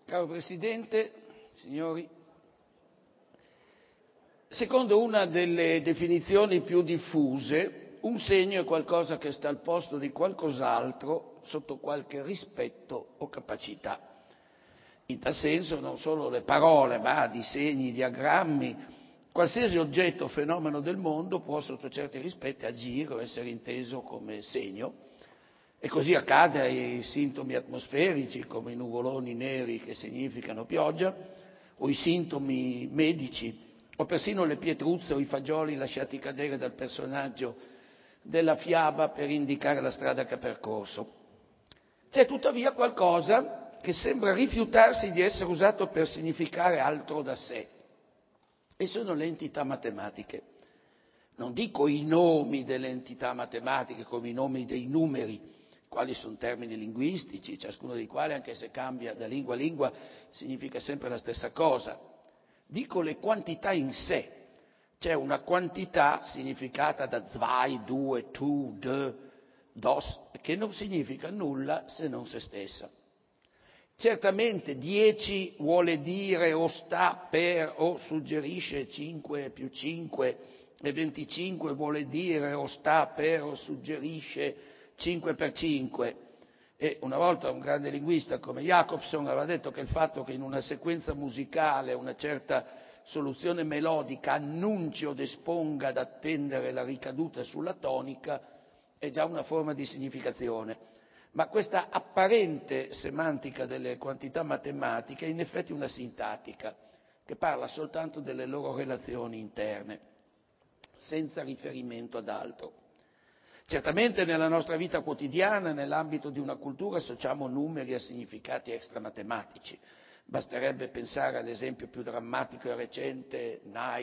Caro Presidente, signori, secondo una delle definizioni più diffuse, un segno è qualcosa che sta al posto di qualcos'altro sotto qualche rispetto o capacità. In tal senso non solo le parole, ma disegni, diagrammi, qualsiasi oggetto o fenomeno del mondo può sotto certi rispetti agire o essere inteso come segno. E così accade ai sintomi atmosferici, come i nuvoloni neri che significano pioggia, o i sintomi medici, o persino le pietruzze o i fagioli lasciati cadere dal personaggio della fiaba per indicare la strada che ha percorso. C'è tuttavia qualcosa che sembra rifiutarsi di essere usato per significare altro da sé, e sono le entità matematiche. Non dico i nomi delle entità matematiche come i nomi dei numeri, quali sono termini linguistici, ciascuno dei quali, anche se cambia da lingua a lingua, significa sempre la stessa cosa. Dico le quantità in sé. C'è una quantità significata da zwei, due, tu, de, dos, che non significa nulla se non se stessa. Certamente 10 vuole dire o sta per o suggerisce 5 più 5, e 25 vuole dire o sta per o suggerisce 5 per 5. E una volta un grande linguista come Jacobson aveva detto che il fatto che in una sequenza musicale una certa soluzione melodica annunci o disponga ad attendere la ricaduta sulla tonica è già una forma di significazione. Ma questa apparente semantica delle quantità matematiche è in effetti una sintattica che parla soltanto delle loro relazioni interne, senza riferimento ad altro. Certamente nella nostra vita quotidiana, nell'ambito di una cultura, associamo numeri a significati extramatematici. Basterebbe pensare all'esempio più drammatico e recente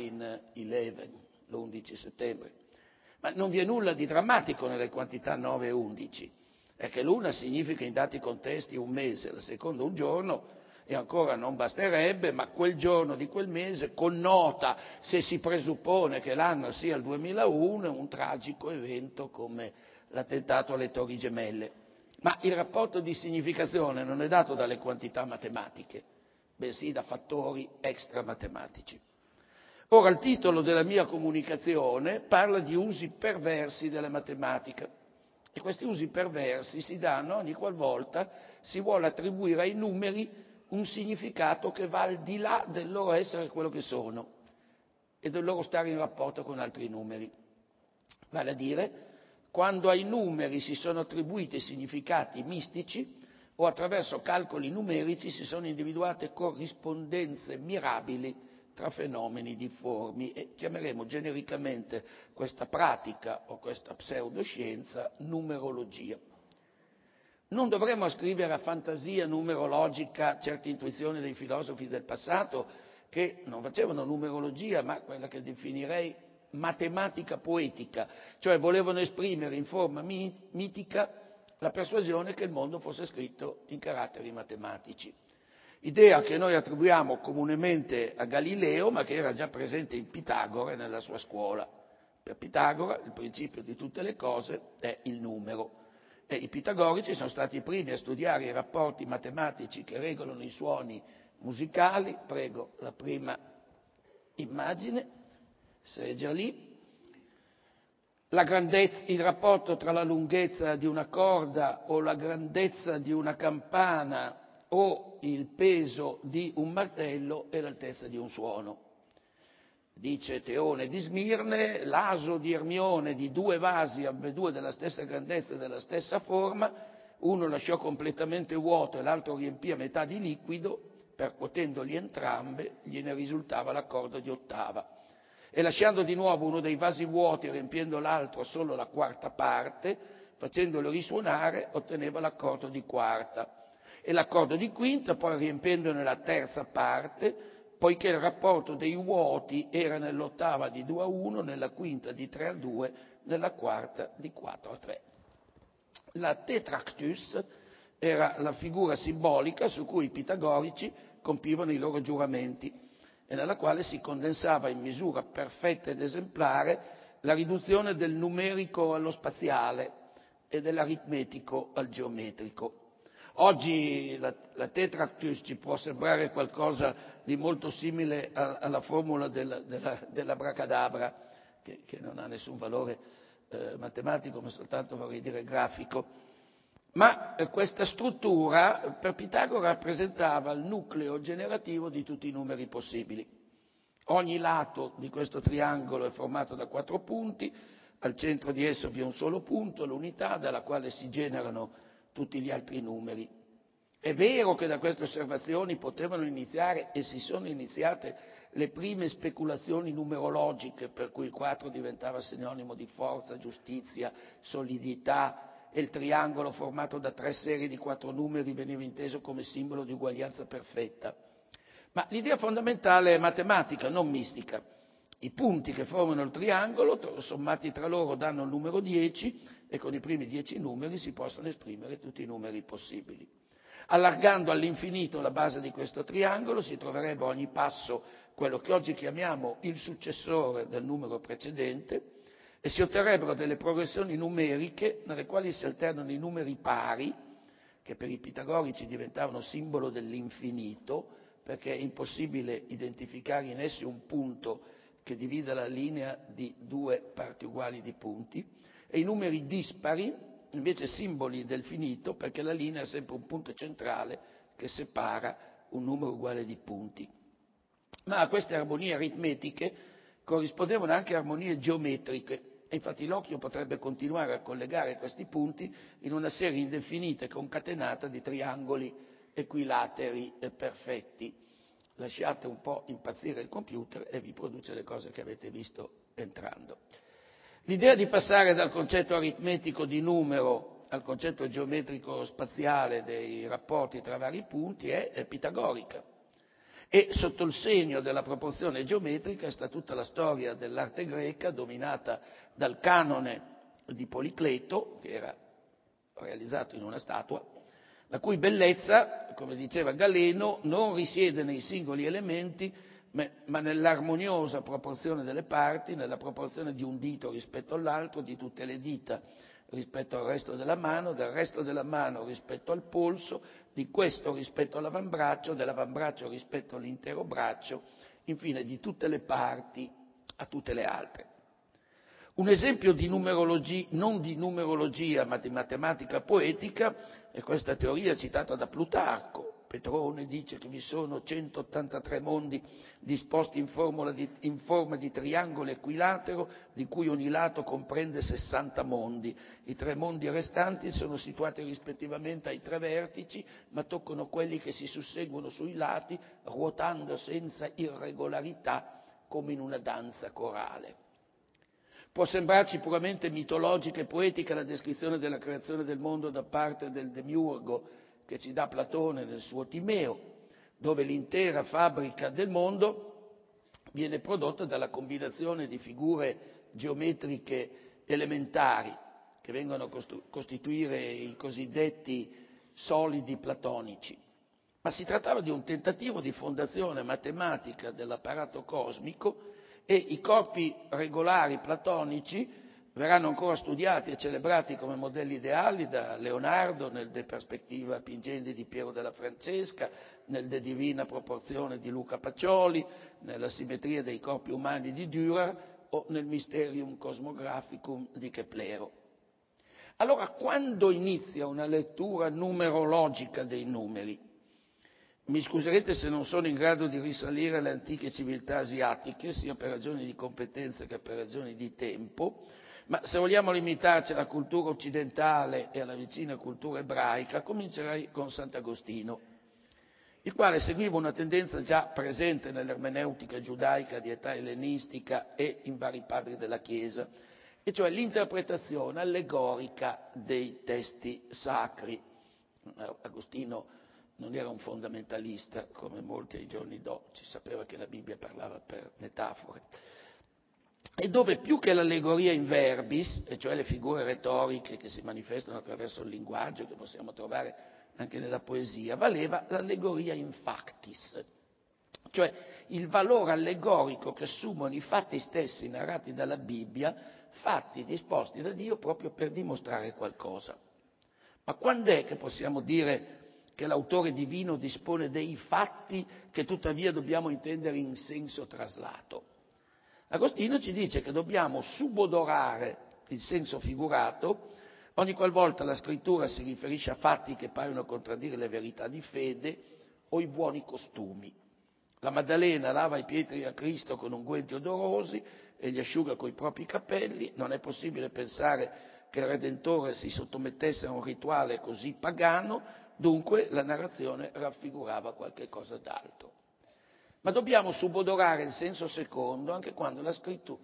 9/11, l'11 settembre. Ma non vi è nulla di drammatico nelle quantità 9 e 11, perché l'una significa in dati contesti un mese, la seconda un giorno, e ancora non basterebbe, ma quel giorno di quel mese connota, se si presuppone che l'anno sia il 2001, un tragico evento come l'attentato alle Torri Gemelle. Ma il rapporto di significazione non è dato dalle quantità matematiche, bensì da fattori extramatematici. Ora, il titolo della mia comunicazione parla di usi perversi della matematica, e questi usi perversi si danno ogni qualvolta si vuole attribuire ai numeri un significato che va al di là del loro essere quello che sono e del loro stare in rapporto con altri numeri. Vale a dire, quando ai numeri si sono attribuiti significati mistici o attraverso calcoli numerici si sono individuate corrispondenze mirabili tra fenomeni difformi, e chiameremo genericamente questa pratica o questa pseudoscienza numerologia. Non dovremmo ascrivere a fantasia numerologica certe intuizioni dei filosofi del passato che non facevano numerologia, ma quella che definirei matematica poetica, cioè volevano esprimere in forma mitica la persuasione che il mondo fosse scritto in caratteri matematici. Idea che noi attribuiamo comunemente a Galileo, ma che era già presente in Pitagora e nella sua scuola. Per Pitagora il principio di tutte le cose è il numero. E i pitagorici sono stati i primi a studiare i rapporti matematici che regolano i suoni musicali. Prego la prima immagine, se è già lì. Il rapporto tra la lunghezza di una corda o la grandezza di una campana o il peso di un martello e l'altezza di un suono. Dice Teone di Smirne, l'aso di Ermione di 2 vasi, ambedue della stessa grandezza e della stessa forma, uno lasciò completamente vuoto e l'altro riempì a metà di liquido, percuotendoli entrambe gliene risultava l'accordo di ottava. E lasciando di nuovo uno dei vasi vuoti e riempiendo l'altro solo la quarta parte, facendolo risuonare, otteneva l'accordo di quarta. E l'accordo di quinta, poi riempiendone la terza parte, poiché il rapporto dei vuoti era nell'ottava di 2-1, nella quinta di 3-2, nella quarta di 4-3. La tetractus era la figura simbolica su cui i pitagorici compivano i loro giuramenti e nella quale si condensava in misura perfetta ed esemplare la riduzione del numerico allo spaziale e dell'aritmetico al geometrico. Oggi la tetractys ci può sembrare qualcosa di molto simile alla formula dell'abracadabra, che non ha nessun valore matematico, ma soltanto, vorrei dire, grafico. Ma questa struttura per Pitagora rappresentava il nucleo generativo di tutti i numeri possibili. Ogni lato di questo triangolo è formato da 4 punti, al centro di esso vi è un solo punto, l'unità dalla quale si generano tutti gli altri numeri. È vero che da queste osservazioni potevano iniziare, e si sono iniziate, le prime speculazioni numerologiche, per cui il 4 diventava sinonimo di forza, giustizia, solidità, e il triangolo formato da 3 serie di 4 numeri veniva inteso come simbolo di uguaglianza perfetta. Ma l'idea fondamentale è matematica, non mistica. I punti che formano il triangolo, sommati tra loro, danno il numero 10, e con i primi 10 numeri si possono esprimere tutti i numeri possibili. Allargando all'infinito la base di questo triangolo si troverebbe a ogni passo quello che oggi chiamiamo il successore del numero precedente, e si otterrebbero delle progressioni numeriche nelle quali si alternano i numeri pari, che per i pitagorici diventavano simbolo dell'infinito, perché è impossibile identificare in essi un punto che divida la linea di 2 parti uguali di punti, e i numeri dispari, invece simboli del finito, perché la linea è sempre un punto centrale che separa un numero uguale di punti. Ma a queste armonie aritmetiche corrispondevano anche armonie geometriche, e infatti l'occhio potrebbe continuare a collegare questi punti in una serie indefinita e concatenata di triangoli equilateri e perfetti. Lasciate un po' impazzire il computer e vi produce le cose che avete visto entrando. L'idea di passare dal concetto aritmetico di numero al concetto geometrico spaziale dei rapporti tra vari punti è pitagorica. E sotto il segno della proporzione geometrica sta tutta la storia dell'arte greca, dominata dal canone di Policleto, che era realizzato in una statua, la cui bellezza, come diceva Galeno, non risiede nei singoli elementi, ma nell'armoniosa proporzione delle parti, nella proporzione di un dito rispetto all'altro, di tutte le dita rispetto al resto della mano, del resto della mano rispetto al polso, di questo rispetto all'avambraccio, dell'avambraccio rispetto all'intero braccio, infine di tutte le parti a tutte le altre. Un esempio di numerologia, non di numerologia ma di matematica poetica, è questa teoria citata da Plutarco. Petrone dice che vi sono 183 mondi disposti in forma di triangolo equilatero, di cui ogni lato comprende 60 mondi. I 3 mondi restanti sono situati rispettivamente ai 3 vertici, ma toccano quelli che si susseguono sui lati, ruotando senza irregolarità come in una danza corale. Può sembrarci puramente mitologica e poetica la descrizione della creazione del mondo da parte del demiurgo che ci dà Platone nel suo Timeo, dove l'intera fabbrica del mondo viene prodotta dalla combinazione di figure geometriche elementari che vengono a costituire i cosiddetti solidi platonici. Ma si trattava di un tentativo di fondazione matematica dell'apparato cosmico, e i corpi regolari platonici verranno ancora studiati e celebrati come modelli ideali da Leonardo nel De Perspectiva Pingendi di Piero della Francesca, nel De Divina Proporzione di Luca Pacioli, nella Simmetria dei corpi umani di Dürer o nel Mysterium Cosmographicum di Keplero. Allora, quando inizia una lettura numerologica dei numeri? Mi scuserete se non sono in grado di risalire alle antiche civiltà asiatiche, sia per ragioni di competenza che per ragioni di tempo, ma se vogliamo limitarci alla cultura occidentale e alla vicina cultura ebraica, comincerei con Sant'Agostino, il quale seguiva una tendenza già presente nell'ermeneutica giudaica di età ellenistica e in vari padri della Chiesa, e cioè l'interpretazione allegorica dei testi sacri. Agostino non era un fondamentalista come molti ai giorni d'oggi, sapeva che la Bibbia parlava per metafore, e dove più che l'allegoria in verbis, e cioè le figure retoriche che si manifestano attraverso il linguaggio, che possiamo trovare anche nella poesia, valeva l'allegoria in factis, cioè il valore allegorico che assumono i fatti stessi narrati dalla Bibbia, fatti disposti da Dio proprio per dimostrare qualcosa. Ma quando è che possiamo dire che l'autore divino dispone dei fatti che tuttavia dobbiamo intendere in senso traslato. Agostino ci dice che dobbiamo subodorare il senso figurato ogni qualvolta la scrittura si riferisce a fatti che paiono contraddire le verità di fede o i buoni costumi. La Maddalena lava i piedi a Cristo con unguenti odorosi e li asciuga coi propri capelli. Non è possibile pensare che il Redentore si sottomettesse a un rituale così pagano, dunque la narrazione raffigurava qualche cosa d'altro. Ma dobbiamo subodorare il senso secondo anche quando la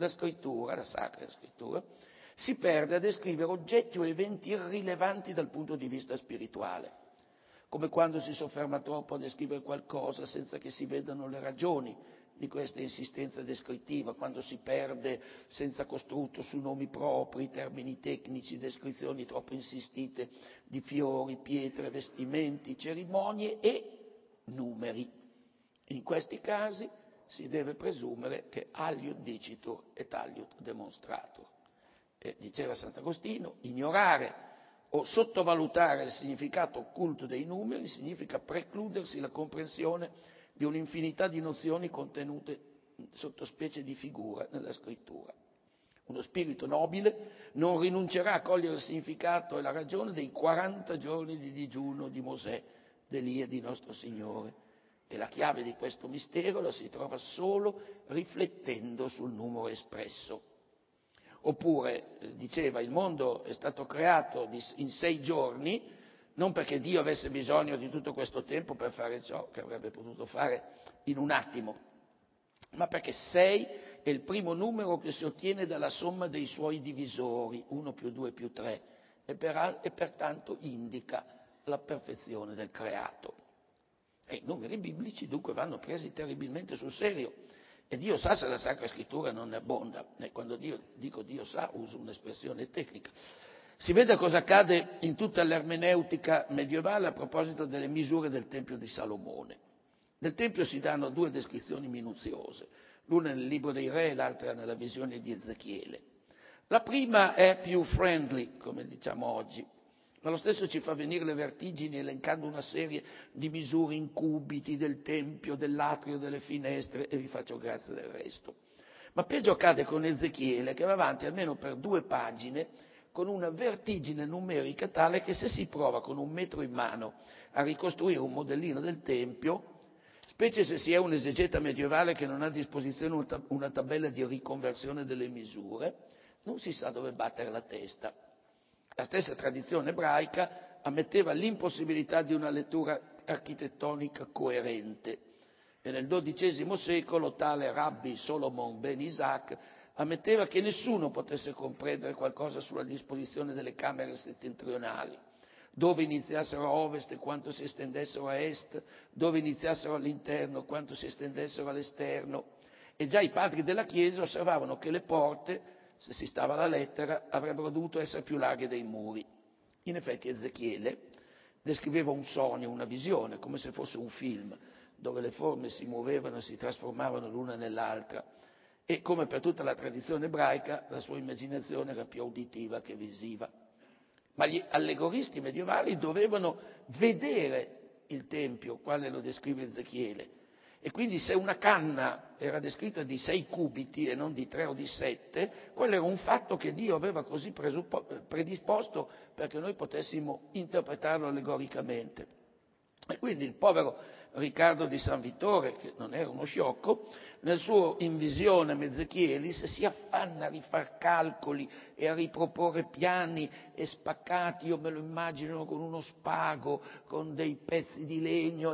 Sacra Scrittura, si perde a descrivere oggetti o eventi irrilevanti dal punto di vista spirituale, come quando si sofferma troppo a descrivere qualcosa senza che si vedano le ragioni di questa insistenza descrittiva, quando si perde senza costrutto su nomi propri, termini tecnici, descrizioni troppo insistite di fiori, pietre, vestimenti, cerimonie e numeri. In questi casi si deve presumere che aliud dicitur et aliud demonstratur. E diceva Sant'Agostino, ignorare o sottovalutare il significato occulto dei numeri significa precludersi la comprensione di un'infinità di nozioni contenute sotto specie di figura nella scrittura. Uno spirito nobile non rinuncerà a cogliere il significato e la ragione dei 40 giorni di digiuno di Mosè, d'Elia e di nostro Signore. E la chiave di questo mistero la si trova solo riflettendo sul numero espresso. Oppure, diceva, il mondo è stato creato in 6 giorni, non perché Dio avesse bisogno di tutto questo tempo per fare ciò che avrebbe potuto fare in un attimo, ma perché 6 è il primo numero che si ottiene dalla somma dei suoi divisori, 1 più 2 più 3, e pertanto indica la perfezione del creato. E i numeri biblici dunque vanno presi terribilmente sul serio. E Dio sa se la Sacra Scrittura non ne abbonda. E quando dico Dio sa, uso un'espressione tecnica. Si vede cosa accade in tutta l'ermeneutica medievale a proposito delle misure del Tempio di Salomone. Nel Tempio si danno 2 descrizioni minuziose, l'una nel Libro dei Re e l'altra nella visione di Ezechiele. La prima è più friendly, come diciamo oggi, ma lo stesso ci fa venire le vertigini elencando una serie di misure in cubiti del Tempio, dell'atrio, delle finestre, e vi faccio grazia del resto. Ma peggio accade con Ezechiele, che va avanti almeno per 2 pagine con una vertigine numerica tale che se si prova con un metro in mano a ricostruire un modellino del Tempio, specie se si è un esegeta medievale che non ha a disposizione una tabella di riconversione delle misure, non si sa dove battere la testa. La stessa tradizione ebraica ammetteva l'impossibilità di una lettura architettonica coerente e nel XII secolo tale Rabbi Solomon ben Isaac ammetteva che nessuno potesse comprendere qualcosa sulla disposizione delle camere settentrionali, dove iniziassero a ovest e quanto si estendessero a est, dove iniziassero all'interno, quanto si estendessero all'esterno. E già i padri della Chiesa osservavano che le porte, se si stava alla lettera, avrebbero dovuto essere più larghe dei muri. In effetti Ezechiele descriveva un sogno, una visione, come se fosse un film, dove le forme si muovevano e si trasformavano l'una nell'altra. E come per tutta la tradizione ebraica, la sua immaginazione era più uditiva che visiva. Ma gli allegoristi medievali dovevano vedere il Tempio, quale lo descrive Ezechiele. E quindi se una canna era descritta di 6 cubiti e non di 3 o di 7, quello era un fatto che Dio aveva così predisposto perché noi potessimo interpretarlo allegoricamente. E quindi il povero Riccardo di San Vittore, che non era uno sciocco, nel suo Invisione Ezechielis si affanna a rifar calcoli e a riproporre piani e spaccati, io me lo immagino con uno spago, con dei pezzi di legno a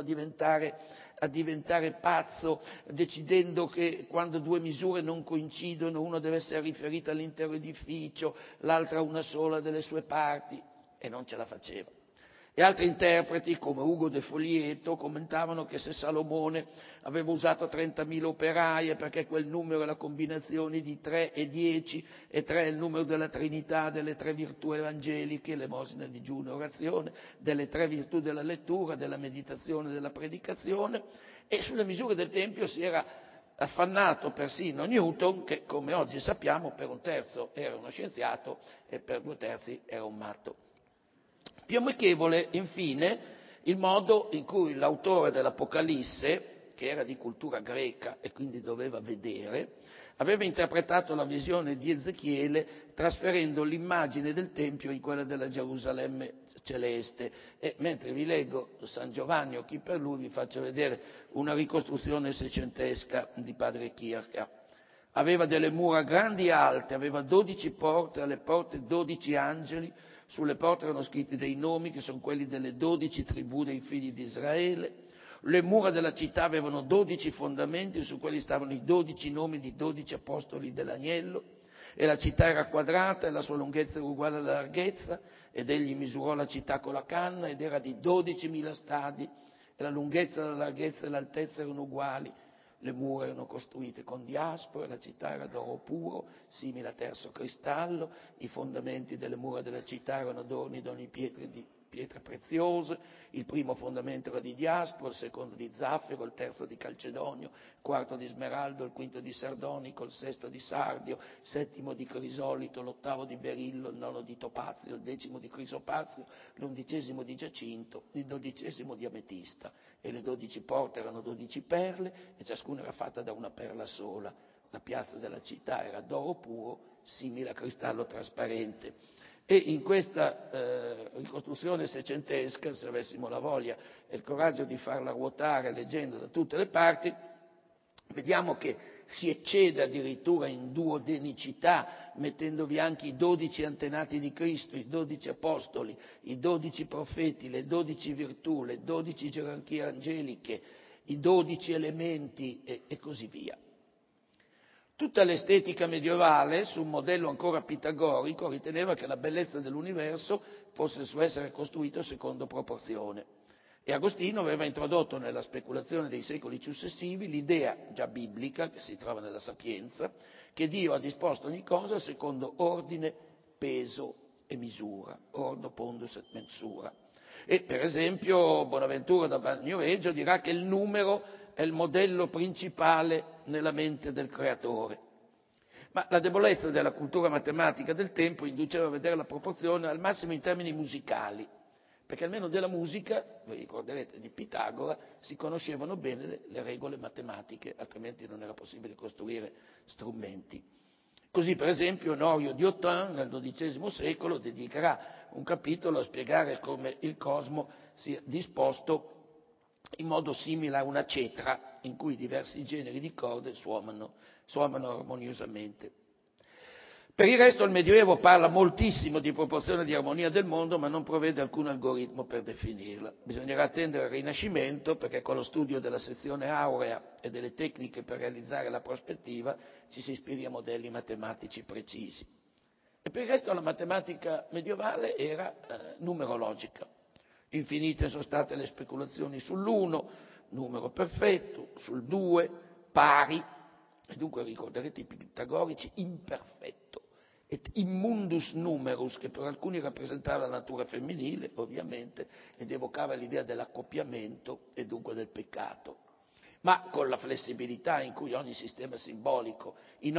diventare pazzo, decidendo che quando 2 misure non coincidono una deve essere riferita all'intero edificio, l'altra a una sola delle sue parti, e non ce la faceva. E altri interpreti, come Ugo de Folieto, commentavano che se Salomone aveva usato 30.000 operai è perché quel numero è la combinazione di 3 e 10, e 3 è il numero della Trinità, delle 3 virtù evangeliche, elemosina, digiuno e orazione, delle 3 virtù della lettura, della meditazione e della predicazione, e sulle misure del Tempio si era affannato persino Newton, che come oggi sappiamo per 1/3 era uno scienziato e per 2/3 era un matto. Più amichevole, infine, il modo in cui l'autore dell'Apocalisse, che era di cultura greca e quindi doveva vedere, aveva interpretato la visione di Ezechiele trasferendo l'immagine del Tempio in quella della Gerusalemme celeste. E mentre vi leggo San Giovanni o chi per lui, vi faccio vedere una ricostruzione seicentesca di padre Kircher. Aveva delle mura grandi e alte, aveva 12 porte, alle porte 12 angeli, sulle porte erano scritti dei nomi che sono quelli delle 12 tribù dei figli di Israele. Le mura della città avevano 12 fondamenti, su quelli stavano i 12 nomi di 12 apostoli dell'agnello, e la città era quadrata e la sua lunghezza era uguale alla larghezza, ed egli misurò la città con la canna ed era di 12.000 stadi, e la lunghezza, la larghezza e l'altezza erano uguali. Le mura erano costruite con diaspora, la città era d'oro puro, simile a terzo cristallo, i fondamenti delle mura della città erano adorni di ogni pietre preziose, il primo fondamento era di diaspora, il secondo di zaffiro, il terzo di calcedonio, il quarto di smeraldo, il quinto di sardonico, il sesto di sardio, il settimo di crisolito, l'ottavo di berillo, il nono di topazio, il decimo di crisopazio, l'undicesimo di giacinto, il dodicesimo di ametista, e le 12 porte erano 12 perle e ciascuna era fatta da una perla sola. La piazza della città era d'oro puro, simile a cristallo trasparente. E in questa ricostruzione seicentesca, se avessimo la voglia e il coraggio di farla ruotare leggendo da tutte le parti, vediamo che si eccede addirittura in duodenicità, mettendovi anche i 12 antenati di Cristo, i 12 apostoli, i 12 profeti, le 12 virtù, le 12 gerarchie angeliche, i 12 elementi e così via. Tutta l'estetica medievale, su un modello ancora pitagorico, riteneva che la bellezza dell'universo fosse il suo essere costruito secondo proporzione. E Agostino aveva introdotto nella speculazione dei secoli successivi l'idea, già biblica, che si trova nella Sapienza, che Dio ha disposto ogni cosa secondo ordine, peso e misura, ordo, pondus et mensura. E per esempio Bonaventura da Bagnoregio dirà che il numero è il modello principale nella mente del creatore. Ma la debolezza della cultura matematica del tempo induceva a vedere la proporzione al massimo in termini musicali, perché almeno della musica, vi ricorderete di Pitagora, si conoscevano bene le regole matematiche, altrimenti non era possibile costruire strumenti. Così per esempio Onorio di Autun nel XII secolo dedicherà un capitolo a spiegare come il cosmo sia disposto in modo simile a una cetra in cui diversi generi di corde suonano armoniosamente. Per il resto il Medioevo parla moltissimo di proporzione e di armonia del mondo, ma non provvede alcun algoritmo per definirla. Bisognerà attendere il Rinascimento, perché con lo studio della sezione aurea e delle tecniche per realizzare la prospettiva ci si ispiri a modelli matematici precisi. E per il resto la matematica medievale era numerologica. Infinite sono state le speculazioni sull'1, numero perfetto, sul 2, pari, e dunque ricorderete i pitagorici, imperfetto, et immundus numerus, che per alcuni rappresentava la natura femminile, ovviamente, ed evocava l'idea dell'accoppiamento e dunque del peccato. Ma con la flessibilità in cui in ogni sistema simbolico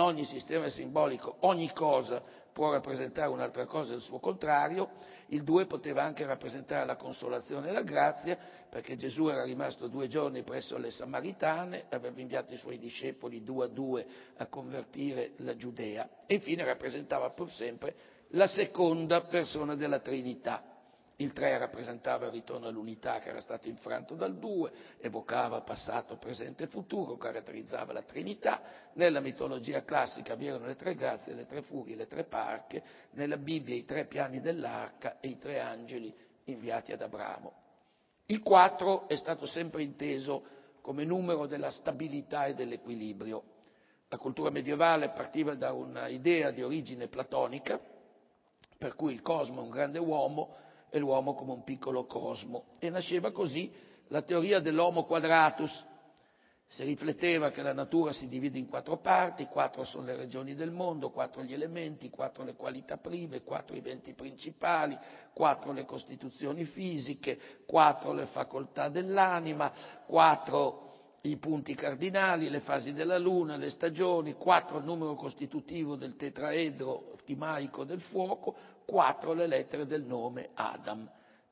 ogni cosa può rappresentare un'altra cosa del suo contrario, il 2 poteva anche rappresentare la consolazione e la grazia, perché Gesù era rimasto 2 giorni presso le Samaritane, aveva inviato i suoi discepoli 2 a 2 a convertire la Giudea, e infine rappresentava pur sempre la seconda persona della Trinità. Il 3 rappresentava il ritorno all'unità che era stato infranto dal 2, evocava passato, presente e futuro, caratterizzava la Trinità. Nella mitologia classica vi erano le 3 grazie, le 3 furie, le 3 parche, nella Bibbia i 3 piani dell'arca e i 3 angeli inviati ad Abramo. Il 4 è stato sempre inteso come numero della stabilità e dell'equilibrio. La cultura medievale partiva da un'idea di origine platonica, per cui il cosmo è un grande uomo e l'uomo come un piccolo cosmo, e nasceva così la teoria dell'homo quadratus. Si rifletteva che la natura si divide in 4 parti, 4 sono le regioni del mondo, 4 gli elementi, 4 le qualità prime, 4 i venti principali, 4 le costituzioni fisiche, 4 le facoltà dell'anima, 4 i punti cardinali, le fasi della luna, le stagioni, 4 il numero costitutivo del tetraedro timaico del fuoco, 4 le lettere del nome Adam.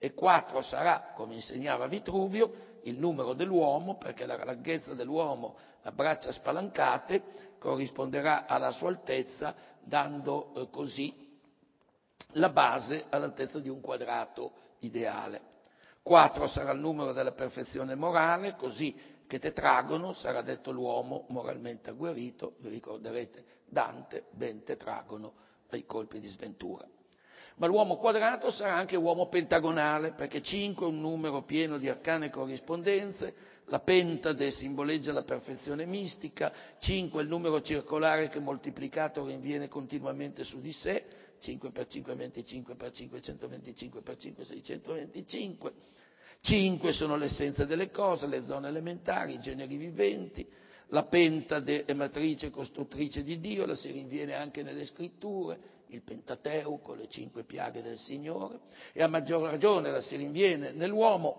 e 4 sarà, come insegnava Vitruvio, il numero dell'uomo, perché la larghezza dell'uomo a braccia spalancate corrisponderà alla sua altezza, dando così la base all'altezza di un quadrato ideale. 4 sarà il numero della perfezione morale, così che tetragono sarà detto l'uomo moralmente agguerrito, vi ricorderete Dante, ben tetragono ai colpi di sventura. Ma l'uomo quadrato sarà anche uomo pentagonale, perché 5 è un numero pieno di arcane corrispondenze, la pentade simboleggia la perfezione mistica, 5 è il numero circolare che moltiplicato rinviene continuamente su di sé, 5 per 5 25 per 5 125 per 5 625, 5 sono l'essenza delle cose, le zone elementari, i generi viventi, la pentade è matrice e costruttrice di Dio, la si rinviene anche nelle scritture, il Pentateuco, le 5 piaghe del Signore, e a maggior ragione la si rinviene nell'uomo,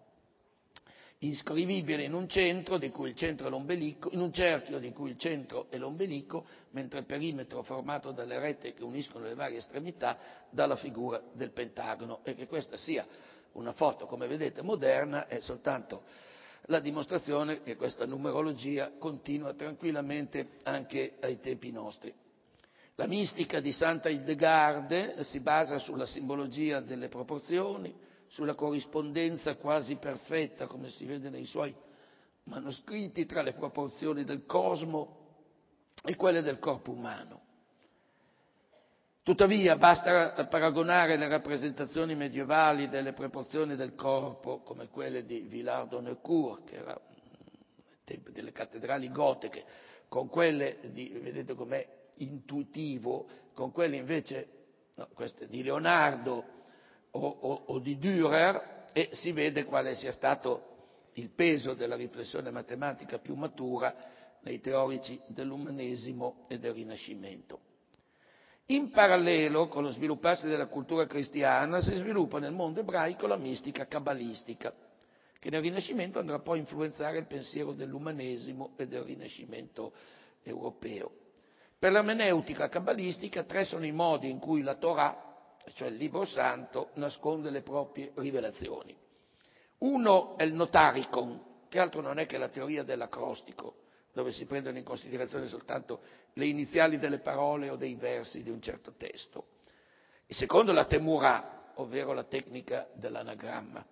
iscrivibile in un centro di cui il centro è l'ombelico, in un cerchio di cui il centro è l'ombelico, mentre il perimetro formato dalle rette che uniscono le varie estremità dà la figura del pentagono. E che questa sia una foto, come vedete, moderna è soltanto la dimostrazione che questa numerologia continua tranquillamente anche ai tempi nostri. La mistica di Santa Hildegarde si basa sulla simbologia delle proporzioni, sulla corrispondenza quasi perfetta, come si vede nei suoi manoscritti, tra le proporzioni del cosmo e quelle del corpo umano. Tuttavia basta paragonare le rappresentazioni medievali delle proporzioni del corpo, come quelle di Villard-Donnecourt, che era ai tempi delle cattedrali gotiche, con quelle di, vedete com'è intuitivo, con quelle invece, no, queste di Leonardo o di Dürer, e si vede quale sia stato il peso della riflessione matematica più matura nei teorici dell'umanesimo e del Rinascimento. In parallelo con lo svilupparsi della cultura cristiana si sviluppa nel mondo ebraico la mistica cabalistica, che nel Rinascimento andrà poi a influenzare il pensiero dell'umanesimo e del Rinascimento europeo. Per l'ermeneutica cabalistica 3 sono i modi in cui la Torah, cioè il libro santo, nasconde le proprie rivelazioni. Uno è il notaricon, che altro non è che la teoria dell'acrostico, dove si prendono in considerazione soltanto le iniziali delle parole o dei versi di un certo testo. Il secondo è la temurah, ovvero la tecnica dell'anagramma.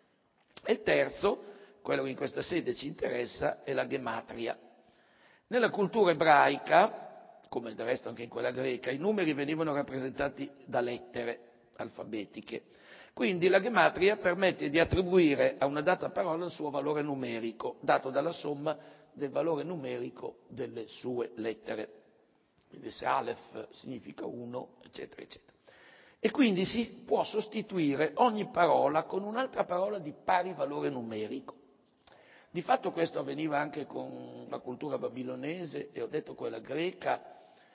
E il terzo, quello che in questa sede ci interessa, è la gematria. Nella cultura ebraica, come del resto anche in quella greca, i numeri venivano rappresentati da lettere alfabetiche. Quindi la gematria permette di attribuire a una data parola il suo valore numerico, dato dalla somma del valore numerico delle sue lettere. Quindi se Aleph significa 1, eccetera, eccetera. E quindi si può sostituire ogni parola con un'altra parola di pari valore numerico. Di fatto questo avveniva anche con la cultura babilonese e ho detto quella greca,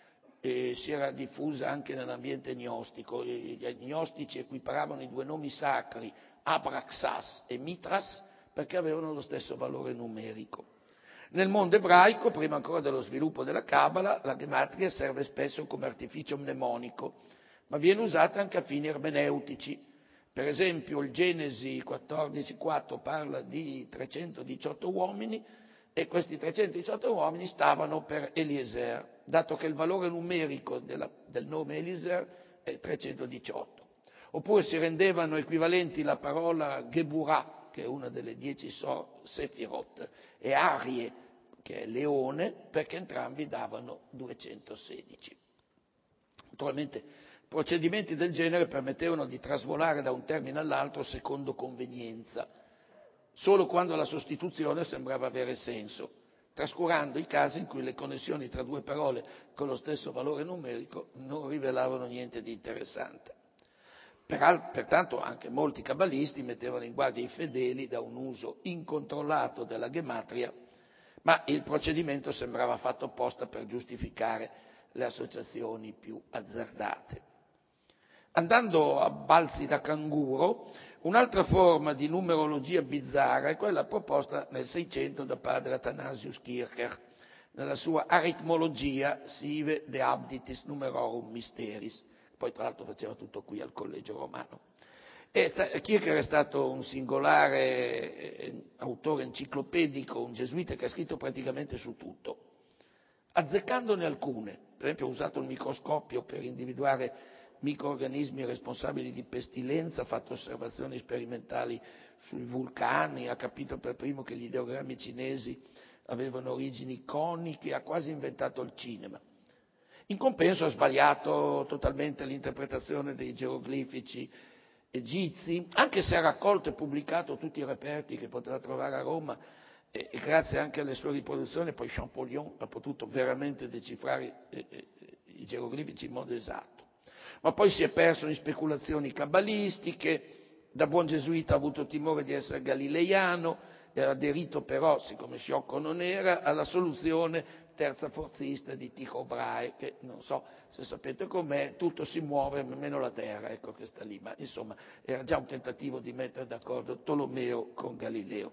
e si era diffusa anche nell'ambiente gnostico. Gli gnostici equiparavano i 2 nomi sacri, Abraxas e Mitras, perché avevano lo stesso valore numerico. Nel mondo ebraico, prima ancora dello sviluppo della Cabala, la gematria serve spesso come artificio mnemonico, ma viene usata anche a fini ermeneutici. Per esempio il Genesi 14,4 parla di 318 uomini e questi 318 uomini stavano per Eliezer, dato che il valore numerico del nome Eliezer è 318. Oppure si rendevano equivalenti la parola Geburah, che è una delle 10 Sefirot, e Arie, che è leone, perché entrambi davano 216. Naturalmente procedimenti del genere permettevano di trasvolare da un termine all'altro secondo convenienza, solo quando la sostituzione sembrava avere senso, trascurando i casi in cui le connessioni tra 2 parole con lo stesso valore numerico non rivelavano niente di interessante. Pertanto anche molti cabalisti mettevano in guardia i fedeli da un uso incontrollato della gematria, ma il procedimento sembrava fatto apposta per giustificare le associazioni più azzardate. Andando a balzi da canguro, un'altra forma di numerologia bizzarra è quella proposta nel 600 da padre Athanasius Kircher, nella sua Aritmologia sive de abditis numerorum mysteris, poi tra l'altro faceva tutto qui al Collegio Romano. Kierkegaard è stato un singolare autore enciclopedico, un gesuita che ha scritto praticamente su tutto, azzeccandone alcune. Per esempio ha usato il microscopio per individuare microrganismi responsabili di pestilenza, ha fatto osservazioni sperimentali sui vulcani, ha capito per primo che gli ideogrammi cinesi avevano origini coniche, ha quasi inventato il cinema. In compenso ha sbagliato totalmente l'interpretazione dei geroglifici egizi, anche se ha raccolto e pubblicato tutti i reperti che poteva trovare a Roma e grazie anche alle sue riproduzioni poi Champollion ha potuto veramente decifrare i geroglifici in modo esatto. Ma poi si è perso in speculazioni cabalistiche, da buon gesuita ha avuto timore di essere galileiano e ha aderito però, siccome sciocco non era, alla soluzione terza forzista di Tycho Brahe, che non so se sapete com'è, tutto si muove meno la Terra, ecco che sta lì, ma insomma era già un tentativo di mettere d'accordo Tolomeo con Galileo.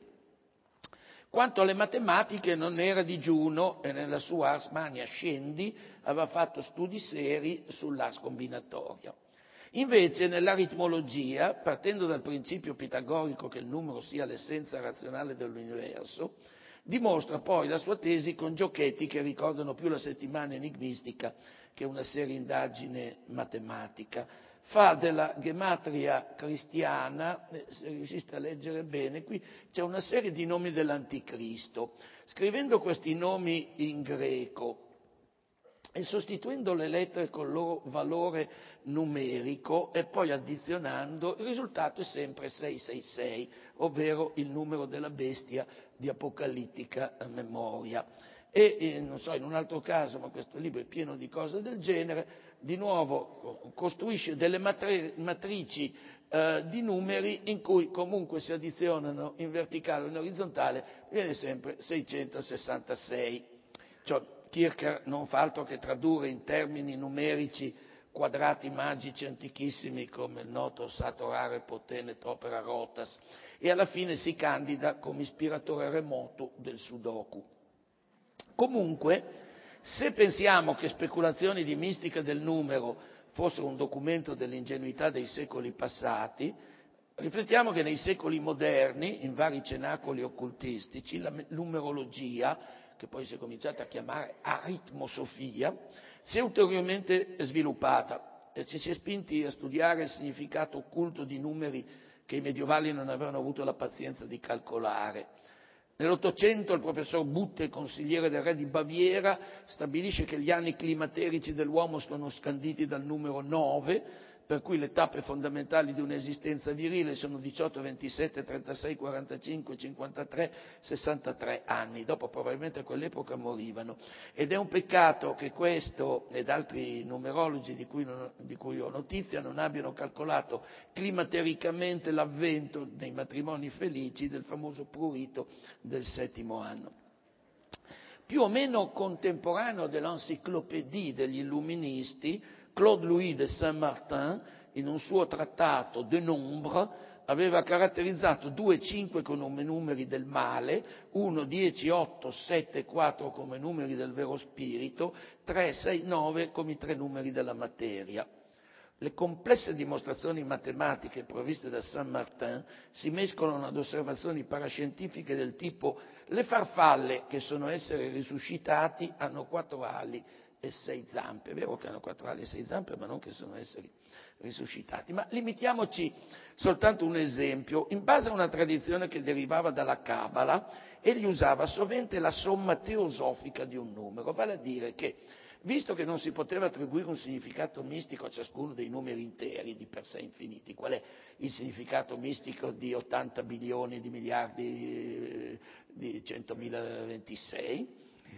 Quanto alle matematiche non era digiuno e nella sua Ars Magna Scendi aveva fatto studi seri sull'ars combinatoria. Invece nell'aritmologia, partendo dal principio pitagorico che il numero sia l'essenza razionale dell'universo, dimostra poi la sua tesi con giochetti che ricordano più la settimana enigmistica che una seria indagine matematica. Fa della gematria cristiana, se riusciste a leggere bene, qui c'è una serie di nomi dell'anticristo. Scrivendo questi nomi in greco e sostituendo le lettere con il loro valore numerico e poi addizionando, il risultato è sempre 666, ovvero il numero della bestia di apocalittica memoria. E non so, in un altro caso, ma questo libro è pieno di cose del genere, di nuovo costruisce delle matrici di numeri in cui comunque si addizionano in verticale o in orizzontale, viene sempre 666. Cioè, Kierkegaard non fa altro che tradurre in termini numerici quadrati magici antichissimi come il noto Satorare Potenet Opera Rotas e alla fine si candida come ispiratore remoto del Sudoku. Comunque, se pensiamo che speculazioni di mistica del numero fossero un documento dell'ingenuità dei secoli passati, riflettiamo che nei secoli moderni, in vari cenacoli occultistici, la numerologia, che poi si è cominciata a chiamare aritmosofia, si è ulteriormente sviluppata e ci si è spinti a studiare il significato occulto di numeri che i medievali non avevano avuto la pazienza di calcolare. Nell'Ottocento il professor Butte, consigliere del re di Baviera, stabilisce che gli anni climaterici dell'uomo sono scanditi dal numero 9, per cui le tappe fondamentali di un'esistenza virile sono 18, 27, 36, 45, 53, 63 anni. Dopo probabilmente a quell'epoca morivano. Ed è un peccato che questo ed altri numerologi di cui ho notizia non abbiano calcolato climatericamente l'avvento dei matrimoni felici del famoso prurito del 7° anno. Più o meno contemporaneo dell'Encyclopédie degli Illuministi, Claude-Louis de Saint-Martin, in un suo trattato De Nombre, aveva caratterizzato 2 e 5 come numeri del male, 1, 10, 8, 7 e 4 come numeri del vero spirito, 3, 6, 9 come i 3 numeri della materia. Le complesse dimostrazioni matematiche provviste da Saint-Martin si mescolano ad osservazioni parascientifiche del tipo: le farfalle, che sono esseri risuscitati, hanno 4 ali e 6 zampe. È vero che hanno 4 ali e 6 zampe, ma non che sono esseri risuscitati. Ma limitiamoci soltanto un esempio. In base a una tradizione che derivava dalla Cabala, egli usava sovente la somma teosofica di un numero, vale a dire che, visto che non si poteva attribuire un significato mistico a ciascuno dei numeri interi, di per sé infiniti, qual è il significato mistico di 80 bilioni di miliardi di 100.026?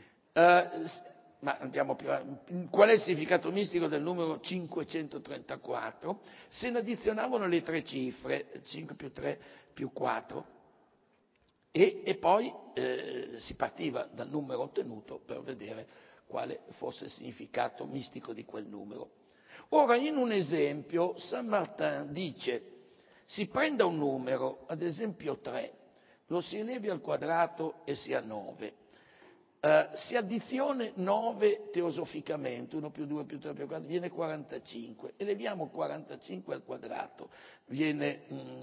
Ma andiamo più avanti. Qual è il significato mistico del numero 534? Se ne addizionavano le 3 cifre, 5 più 3 più 4, e poi si partiva dal numero ottenuto per vedere quale fosse il significato mistico di quel numero. Ora, in un esempio, Saint Martin dice: si prenda un numero, ad esempio 3, lo si elevi al quadrato e sia 9. si addizione 9 teosoficamente, 1 più 2 più 3 più 4, viene 45, eleviamo 45 al quadrato, viene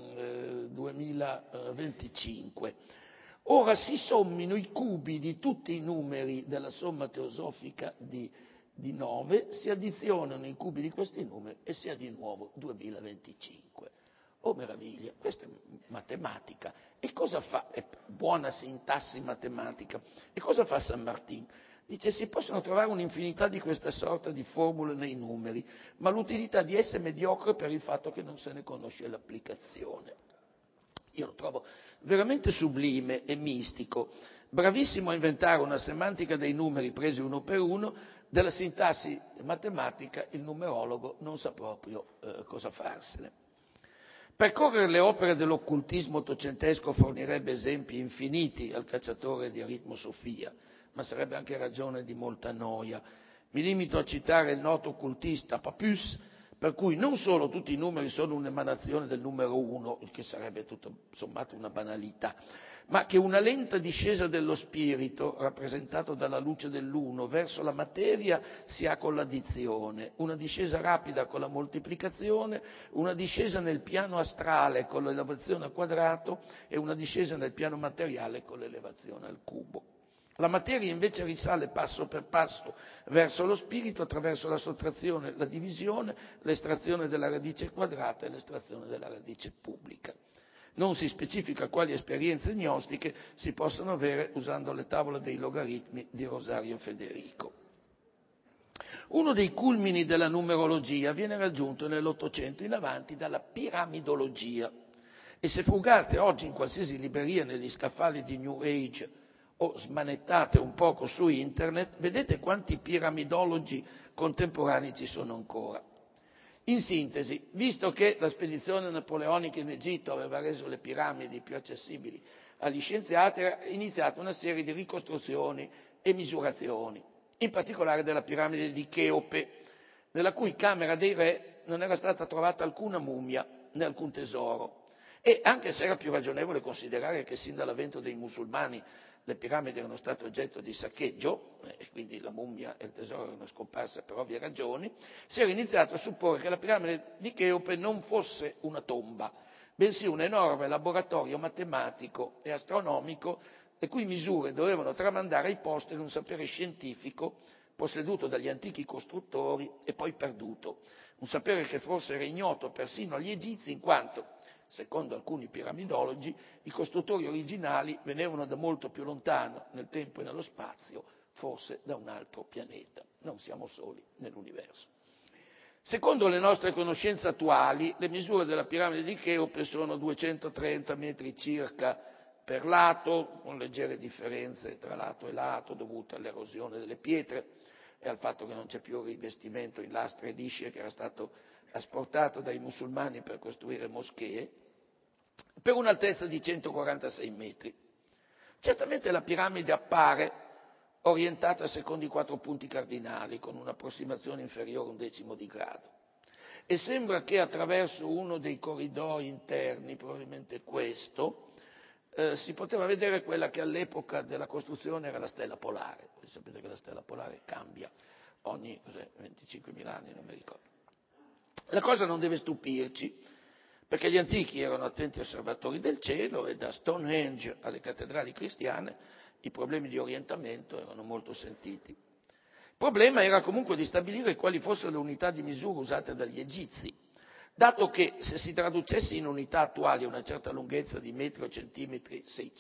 2025. Ora si sommino i cubi di tutti i numeri della somma teosofica di 9, si addizionano i cubi di questi numeri e si ha di nuovo 2025. Oh meraviglia, questa è matematica. E cosa fa? È buona sintassi matematica. E cosa fa San Martin? Dice si possono trovare un'infinità di questa sorta di formule nei numeri, ma l'utilità di esse è mediocre per il fatto che non se ne conosce l'applicazione. Io lo trovo veramente sublime e mistico, bravissimo a inventare una semantica dei numeri presi uno per uno, della sintassi matematica il numerologo non sa proprio cosa farsene. Percorrere le opere dell'occultismo ottocentesco fornirebbe esempi infiniti al cacciatore di aritmosofia, ma sarebbe anche ragione di molta noia. Mi limito a citare il noto occultista Papus, per cui non solo tutti i numeri sono un'emanazione del numero 1, il che sarebbe tutto sommato una banalità, ma che una lenta discesa dello spirito, rappresentato dalla luce dell'uno, verso la materia si ha con l'addizione, una discesa rapida con la moltiplicazione, una discesa nel piano astrale con l'elevazione al quadrato e una discesa nel piano materiale con l'elevazione al cubo. La materia invece risale passo per passo verso lo spirito attraverso la sottrazione, la divisione, l'estrazione della radice quadrata e l'estrazione della radice pubblica. Non si specifica quali esperienze gnostiche si possono avere usando le tavole dei logaritmi di Rosario Federico. Uno dei culmini della numerologia viene raggiunto nell'Ottocento in avanti dalla piramidologia. E se frugate oggi in qualsiasi libreria negli scaffali di New Age o smanettate un poco su internet, vedete quanti piramidologi contemporanei ci sono ancora. In sintesi, visto che la spedizione napoleonica in Egitto aveva reso le piramidi più accessibili agli scienziati, era iniziata una serie di ricostruzioni e misurazioni, in particolare della piramide di Cheope, nella cui camera dei re non era stata trovata alcuna mummia né alcun tesoro. E anche se era più ragionevole considerare che sin dall'avvento dei musulmani le piramidi erano state oggetto di saccheggio, e quindi la mummia e il tesoro erano scomparse per ovvie ragioni, si era iniziato a supporre che la piramide di Cheope non fosse una tomba, bensì un enorme laboratorio matematico e astronomico le cui misure dovevano tramandare ai posteri un sapere scientifico posseduto dagli antichi costruttori e poi perduto, un sapere che forse era ignoto persino agli egizi in quanto secondo alcuni piramidologi, i costruttori originali venivano da molto più lontano nel tempo e nello spazio, forse da un altro pianeta. Non siamo soli nell'universo. Secondo le nostre conoscenze attuali, le misure della piramide di Cheope sono 230 metri circa per lato, con leggere differenze tra lato e lato dovute all'erosione delle pietre e al fatto che non c'è più il rivestimento in lastre lisce che era stato asportato dai musulmani per costruire moschee, per un'altezza di 146 metri. Certamente la piramide appare orientata secondo i 4 punti cardinali, con un'approssimazione inferiore a 1/10 di grado. E sembra che attraverso uno dei corridoi interni, probabilmente questo, si poteva vedere quella che all'epoca della costruzione era la stella polare. Voi sapete che la stella polare cambia ogni 25.000 anni, non mi ricordo. La cosa non deve stupirci, perché gli antichi erano attenti osservatori del cielo e da Stonehenge alle cattedrali cristiane i problemi di orientamento erano molto sentiti. Il problema era comunque di stabilire quali fossero le unità di misura usate dagli egizi, dato che se si traducesse in unità attuali una certa lunghezza di metri o centimetri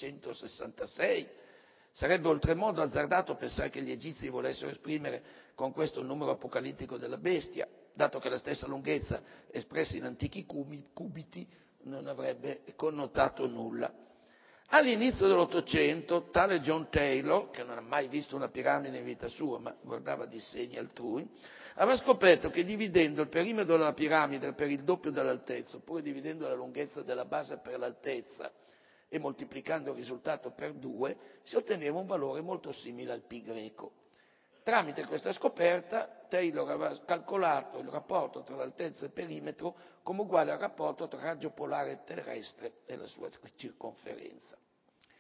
666, sarebbe oltremodo azzardato pensare che gli egizi volessero esprimere con questo il numero apocalittico della bestia, dato che la stessa lunghezza espressa in antichi cubiti non avrebbe connotato nulla. All'inizio dell'Ottocento, tale John Taylor, che non ha mai visto una piramide in vita sua, ma guardava disegni altrui, aveva scoperto che dividendo il perimetro della piramide per il doppio dell'altezza, oppure dividendo la lunghezza della base per l'altezza e moltiplicando il risultato per 2, si otteneva un valore molto simile al pi greco. Tramite questa scoperta Taylor aveva calcolato il rapporto tra l'altezza e il perimetro come uguale al rapporto tra raggio polare terrestre e la sua circonferenza.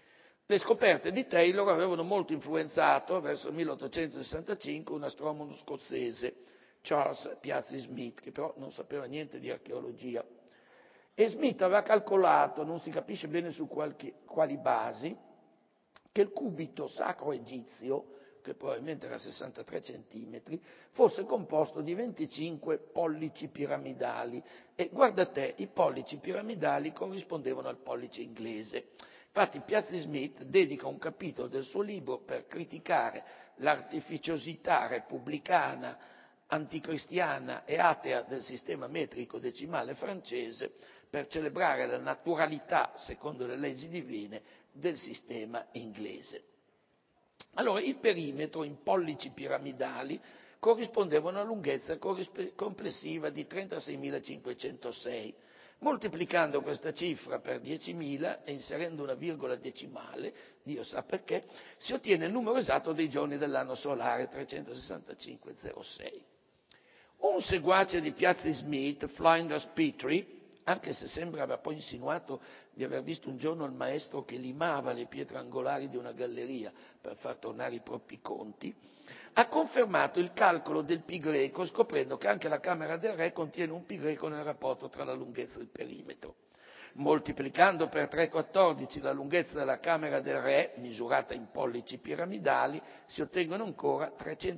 Le scoperte di Taylor avevano molto influenzato, verso il 1865, un astronomo scozzese, Charles Piazzi Smyth, che però non sapeva niente di archeologia. E Smith aveva calcolato, non si capisce bene su quali basi, che il cubito sacro egizio, che probabilmente era 63 centimetri, fosse composto di 25 pollici piramidali. E guarda te, i pollici piramidali corrispondevano al pollice inglese. Infatti Piazzi Smyth dedica un capitolo del suo libro per criticare l'artificiosità repubblicana, anticristiana e atea del sistema metrico decimale francese, per celebrare la naturalità, secondo le leggi divine, del sistema inglese. Allora, il perimetro in pollici piramidali corrispondeva a una lunghezza complessiva di 36.506. Moltiplicando questa cifra per 10.000 e inserendo una virgola decimale, Dio sa perché, si ottiene il numero esatto dei giorni dell'anno solare, 365,06. Un seguace di Piazzi Smyth, Flinders Petrie, anche se sembra aver poi insinuato di aver visto un giorno il maestro che limava le pietre angolari di una galleria per far tornare i propri conti, ha confermato il calcolo del pi greco scoprendo che anche la camera del re contiene un pi greco nel rapporto tra la lunghezza e il perimetro. Moltiplicando per 3,14 la lunghezza della camera del re, misurata in pollici piramidali, si ottengono ancora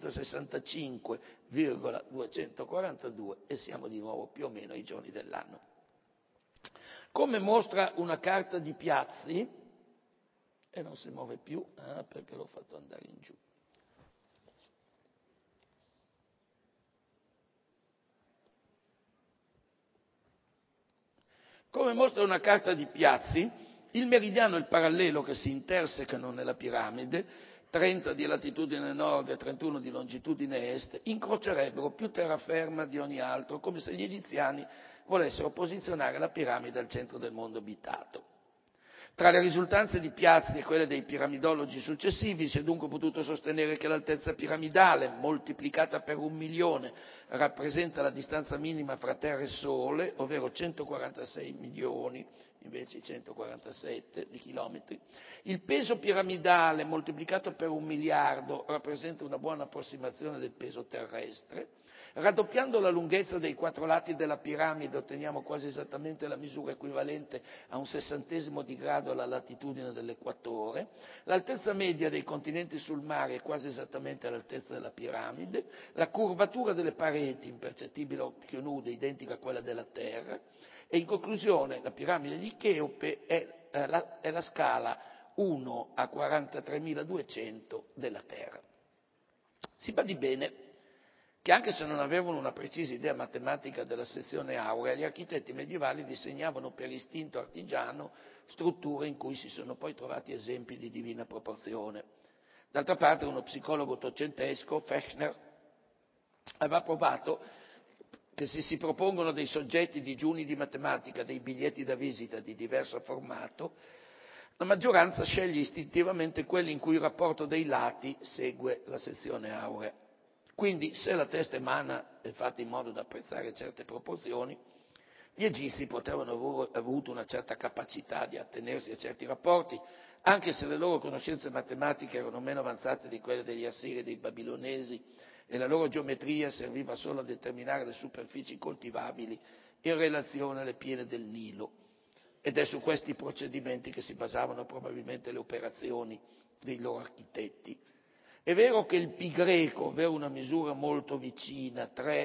365,242 e siamo di nuovo più o meno ai giorni dell'anno. Come mostra una carta di Piazzi, e non si muove più, perché l'ho fatto andare in giù. Come mostra una carta di Piazzi, il meridiano e il parallelo che si intersecano nella piramide, 30 di latitudine nord e 31 di longitudine est, incrocerebbero più terraferma di ogni altro, come se gli egiziani volessero posizionare la piramide al centro del mondo abitato. Tra le risultanze di Piazzi e quelle dei piramidologi successivi si è dunque potuto sostenere che l'altezza piramidale, moltiplicata per 1.000.000, rappresenta la distanza minima fra Terra e Sole, ovvero 146 milioni, invece 147 di chilometri. Il peso piramidale, moltiplicato per 1.000.000.000, rappresenta una buona approssimazione del peso terrestre. Raddoppiando la lunghezza dei 4 lati della piramide otteniamo quasi esattamente la misura equivalente a un 60° di grado alla latitudine dell'equatore. L'altezza media dei continenti sul mare è quasi esattamente all'altezza della piramide. La curvatura delle pareti, impercettibile a occhio nudo, è identica a quella della Terra. E in conclusione, la piramide di Cheope è la scala 1 a 43.200 della Terra. Si badi bene che anche se non avevano una precisa idea matematica della sezione aurea, gli architetti medievali disegnavano per istinto artigiano strutture in cui si sono poi trovati esempi di divina proporzione. D'altra parte uno psicologo ottocentesco, Fechner, aveva provato che se si propongono dei soggetti digiuni di matematica, dei biglietti da visita di diverso formato, la maggioranza sceglie istintivamente quelli in cui il rapporto dei lati segue la sezione aurea. Quindi, se la testa umana è fatta in modo da apprezzare certe proporzioni, gli egizi potevano aver avuto una certa capacità di attenersi a certi rapporti, anche se le loro conoscenze matematiche erano meno avanzate di quelle degli assiri e dei babilonesi e la loro geometria serviva solo a determinare le superfici coltivabili in relazione alle piene del Nilo. Ed è su questi procedimenti che si basavano probabilmente le operazioni dei loro architetti. È vero che il pi greco, ovvero una misura molto vicina,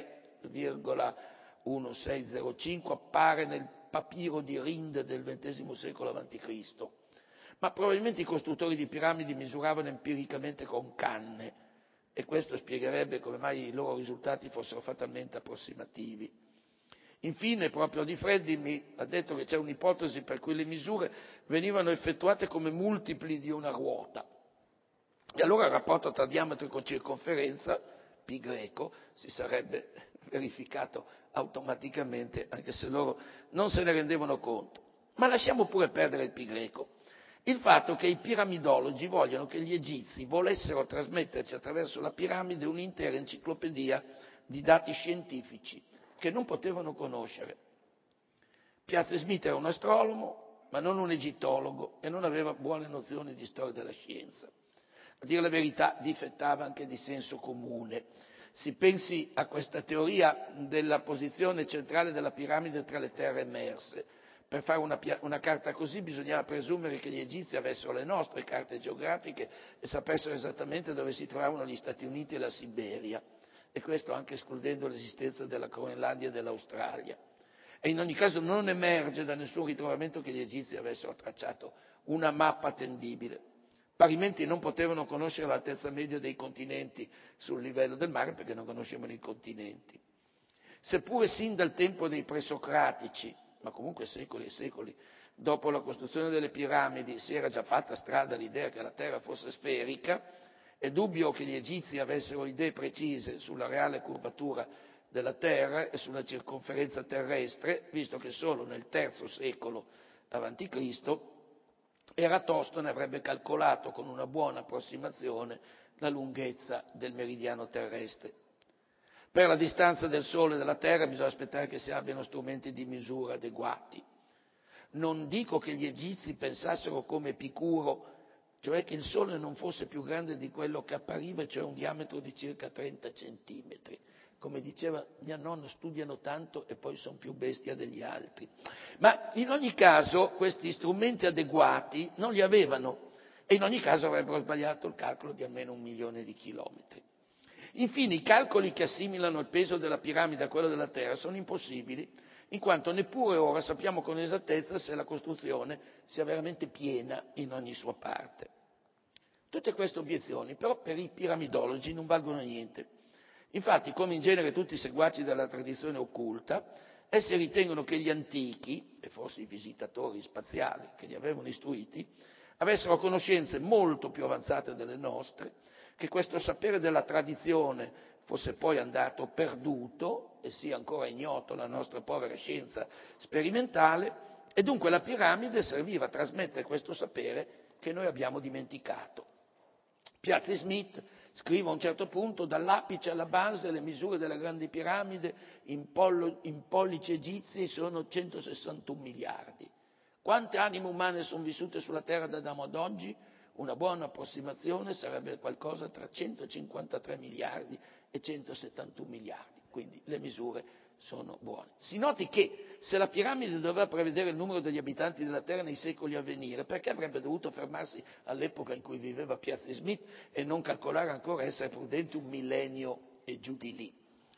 3,1605, appare nel papiro di Rind del XX secolo a.C., ma probabilmente i costruttori di piramidi misuravano empiricamente con canne e questo spiegherebbe come mai i loro risultati fossero fatalmente approssimativi. Infine, proprio Di Freddi mi ha detto che c'è un'ipotesi per cui le misure venivano effettuate come multipli di una ruota. E allora il rapporto tra diametro con circonferenza, pi greco, si sarebbe verificato automaticamente, anche se loro non se ne rendevano conto. Ma lasciamo pure perdere il pi greco. Il fatto che i piramidologi vogliono che gli egizi volessero trasmetterci attraverso la piramide un'intera enciclopedia di dati scientifici che non potevano conoscere. Piazzi Smyth era un astronomo, ma non un egittologo, e non aveva buone nozioni di storia della scienza. A dire la verità, difettava anche di senso comune. Si pensi a questa teoria della posizione centrale della piramide tra le terre emerse. Per fare una carta così bisognava presumere che gli egizi avessero le nostre carte geografiche e sapessero esattamente dove si trovavano gli Stati Uniti e la Siberia, e questo anche escludendo l'esistenza della Groenlandia e dell'Australia. E in ogni caso non emerge da nessun ritrovamento che gli egizi avessero tracciato una mappa attendibile. Parimenti non potevano conoscere l'altezza media dei continenti sul livello del mare perché non conoscevano i continenti. Seppure sin dal tempo dei presocratici, ma comunque secoli e secoli dopo la costruzione delle piramidi, si era già fatta strada l'idea che la Terra fosse sferica, è dubbio che gli egizi avessero idee precise sulla reale curvatura della Terra e sulla circonferenza terrestre, visto che solo nel III secolo a.C. Eratostene avrebbe calcolato con una buona approssimazione la lunghezza del meridiano terrestre. Per la distanza del Sole e della Terra bisogna aspettare che si abbiano strumenti di misura adeguati. Non dico che gli egizi pensassero come Epicuro, cioè che il Sole non fosse più grande di quello che appariva, cioè un diametro di circa 30 centimetri. Come diceva mia nonna, studiano tanto e poi sono più bestia degli altri. Ma in ogni caso questi strumenti adeguati non li avevano e in ogni caso avrebbero sbagliato il calcolo di almeno 1 milione di chilometri. Infine, i calcoli che assimilano il peso della piramide a quello della Terra sono impossibili, in quanto neppure ora sappiamo con esattezza se la costruzione sia veramente piena in ogni sua parte. Tutte queste obiezioni però per i piramidologi non valgono niente. Infatti, come in genere tutti i seguaci della tradizione occulta, essi ritengono che gli antichi, e forse i visitatori spaziali che li avevano istruiti, avessero conoscenze molto più avanzate delle nostre, che questo sapere della tradizione fosse poi andato perduto e sia ancora ignoto alla nostra povera scienza sperimentale, e dunque la piramide serviva a trasmettere questo sapere che noi abbiamo dimenticato. Piazzi Smith scrive a un certo punto: dall'apice alla base le misure della grande piramide in pollici egizi sono 161 miliardi. Quante anime umane sono vissute sulla terra da Adamo ad oggi? Una buona approssimazione sarebbe qualcosa tra 153 miliardi e 171 miliardi, quindi le misure sono buone. Si noti che se la piramide doveva prevedere il numero degli abitanti della Terra nei secoli a venire, perché avrebbe dovuto fermarsi all'epoca in cui viveva Piazzi Smith e non calcolare ancora, essere prudente, 1 millennio e giù di lì?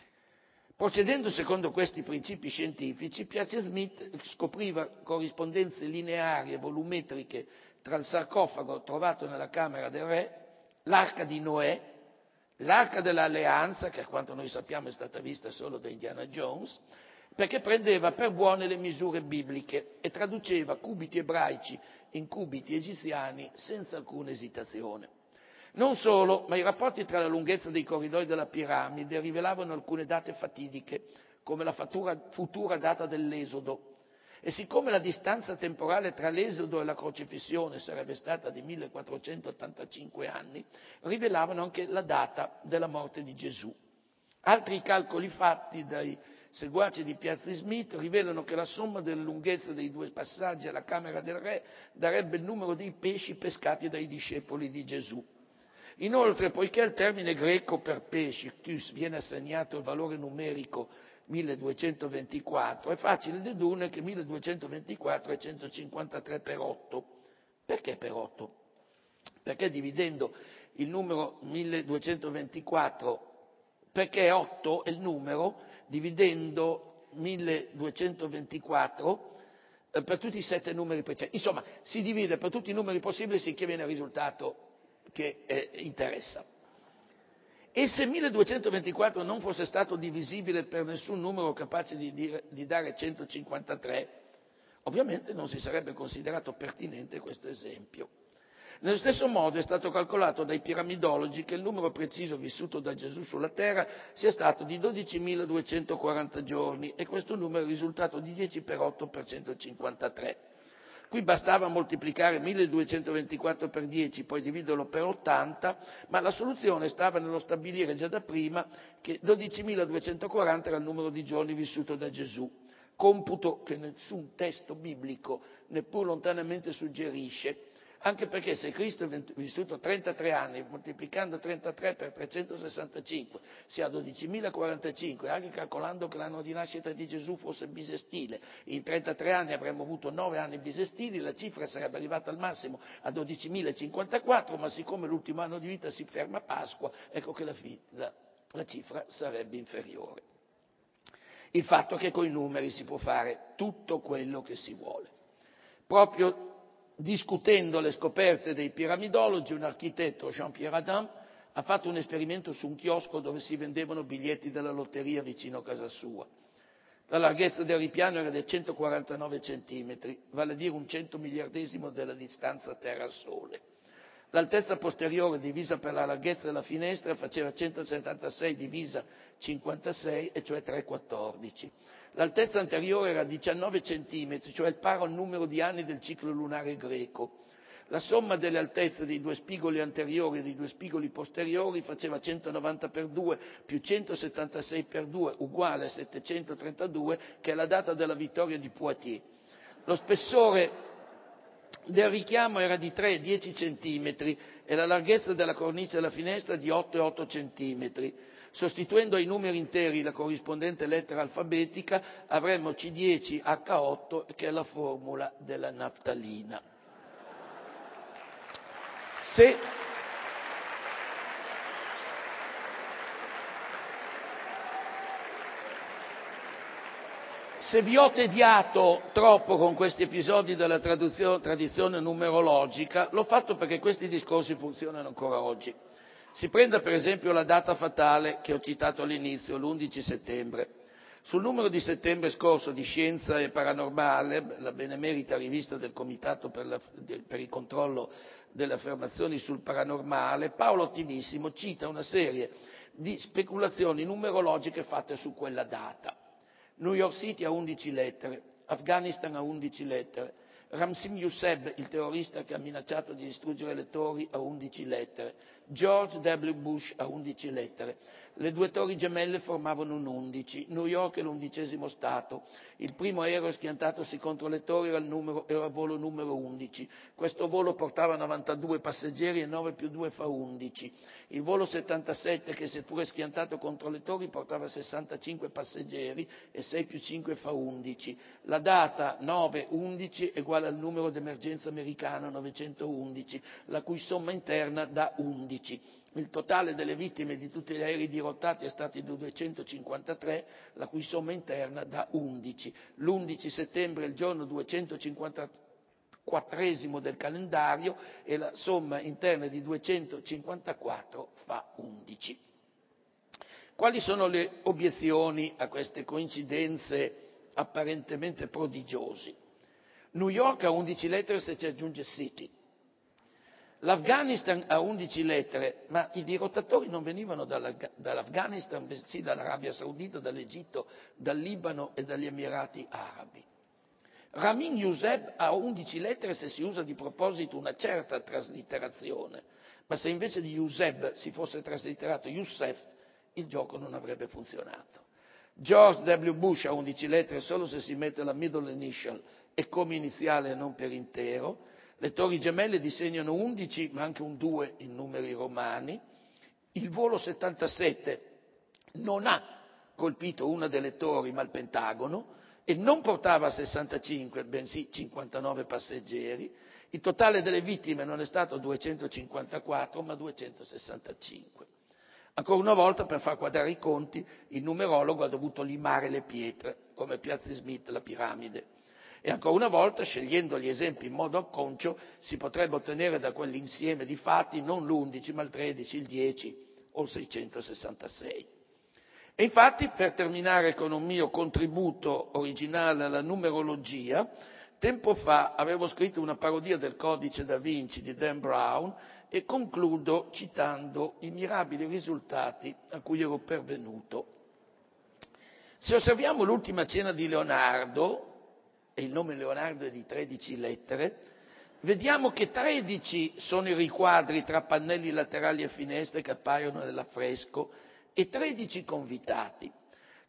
Procedendo secondo questi principi scientifici, Piazzi Smith scopriva corrispondenze lineari e volumetriche tra il sarcofago trovato nella camera del re, l'arca di Noè, l'arca dell'alleanza, che a quanto noi sappiamo è stata vista solo da Indiana Jones, perché prendeva per buone le misure bibliche e traduceva cubiti ebraici in cubiti egiziani senza alcuna esitazione. Non solo, ma i rapporti tra la lunghezza dei corridoi della piramide rivelavano alcune date fatidiche, come la futura data dell'Esodo. E siccome la distanza temporale tra l'Esodo e la crocifissione sarebbe stata di 1485 anni, rivelavano anche la data della morte di Gesù. Altri calcoli fatti dai seguaci di Piazzi Smith rivelano che la somma delle lunghezze dei 2 passaggi alla camera del re darebbe il numero dei pesci pescati dai discepoli di Gesù. Inoltre, poiché al termine greco per pesci, ktys, viene assegnato il valore numerico 1224, è facile dedurre che 1224 è 153 per 8. Perché per 8? Perché dividendo il numero 1224, perché 8 è il numero, dividendo 1224 per tutti i 7 numeri precedenti. Insomma, si divide per tutti i numeri possibili sinché viene il risultato che interessa. E se 1224 non fosse stato divisibile per nessun numero capace di dare 153, ovviamente non si sarebbe considerato pertinente questo esempio. Nello stesso modo è stato calcolato dai piramidologi che il numero preciso vissuto da Gesù sulla terra sia stato di 12.240 giorni e questo numero è il risultato di 10 per 8 per 153. Qui bastava moltiplicare 1224 per 10, poi dividerlo per 80, ma la soluzione stava nello stabilire già da prima che 12.240 era il numero di giorni vissuto da Gesù. computo che nessun testo biblico neppur lontanamente suggerisce, anche perché se Cristo è vissuto 33 anni, moltiplicando 33 per 365, si ha 12.045, anche calcolando che l'anno di nascita di Gesù fosse bisestile, in 33 anni avremmo avuto 9 anni bisestili, la cifra sarebbe arrivata al massimo a 12.054, ma siccome l'ultimo anno di vita si ferma a Pasqua, ecco che la cifra sarebbe inferiore. Il fatto che con i numeri si può fare tutto quello che si vuole. Proprio discutendo le scoperte dei piramidologi, un architetto, Jean-Pierre Adam, ha fatto un esperimento su un chiosco dove si vendevano biglietti della lotteria vicino a casa sua. La larghezza del ripiano era di 149 centimetri, vale a dire un 100 miliardesimo della distanza Terra-Sole. L'altezza posteriore divisa per la larghezza della finestra faceva 176 divisa 56, e cioè 3,14. L'altezza anteriore era 19 centimetri, cioè il paro al numero di anni del ciclo lunare greco. La somma delle altezze dei due spigoli anteriori e dei due spigoli posteriori faceva 190 per 2 più 176 per 2 uguale a 732, che è la data della vittoria di Poitiers. Lo spessore del richiamo era di 3,10 centimetri e la larghezza della cornice della finestra di 8,8 centimetri. Sostituendo ai numeri interi la corrispondente lettera alfabetica avremmo C10H8, che è la formula della naftalina. Se vi ho tediato troppo con questi episodi della tradizione numerologica, l'ho fatto perché questi discorsi funzionano ancora oggi. Si prenda per esempio la data fatale che ho citato all'inizio, l'11 settembre. Sul numero di settembre scorso di Scienza e Paranormale, la benemerita rivista del Comitato per il controllo delle affermazioni sul paranormale, Paolo Ottimissimo cita una serie di speculazioni numerologiche fatte su quella data. New York City ha 11 lettere, Afghanistan ha 11 lettere, Ramsim Youssef, il terrorista che ha minacciato di distruggere le torri, ha 11 lettere, George W. Bush ha 11 lettere, le due torri gemelle formavano un 11, New York è l'11° stato, il primo aereo schiantatosi contro le torri era il volo numero 11, questo volo portava 92 passeggeri e 9 più 2 fa 11, il volo 77 che seppure schiantato contro le torri portava 65 passeggeri e 6 più 5 fa 11, la data 9-11 è uguale al numero d'emergenza americano 911, la cui somma interna dà 11. Il totale delle vittime di tutti gli aerei dirottati è stato di 253, la cui somma interna dà 11. L'11 settembre è il giorno 254esimo del calendario e la somma interna di 254 fa 11. Quali sono le obiezioni a queste coincidenze apparentemente prodigiose? New York ha 11 lettere se ci aggiunge City. L'Afghanistan ha 11 lettere, ma i dirottatori non venivano dall'Afghanistan, bensì dall'Arabia Saudita, dall'Egitto, dal Libano e dagli Emirati Arabi. Ramin Youssef ha 11 lettere se si usa di proposito una certa traslitterazione, ma se invece di Youssef si fosse traslitterato Youssef, il gioco non avrebbe funzionato. George W. Bush ha 11 lettere solo se si mette la middle initial e come iniziale e non per intero. Le torri gemelle disegnano 11, ma anche un 2 in numeri romani. Il volo 77 non ha colpito una delle torri, ma il Pentagono, e non portava 65, bensì 59 passeggeri. Il totale delle vittime non è stato 254, ma 265. Ancora una volta, per far quadrare i conti, il numerologo ha dovuto limare le pietre, come Piazzi Smith la piramide. E ancora una volta, scegliendo gli esempi in modo acconcio, si potrebbe ottenere da quell'insieme di fatti non l'11, ma il 13, il 10 o il 666. E infatti, per terminare con un mio contributo originale alla numerologia, tempo fa avevo scritto una parodia del Codice da Vinci di Dan Brown e concludo citando i mirabili risultati a cui ero pervenuto. Se osserviamo l'ultima cena di Leonardo, e il nome Leonardo è di 13 lettere, vediamo che 13 sono i riquadri tra pannelli laterali e finestre che appaiono nell'affresco e 13 convitati.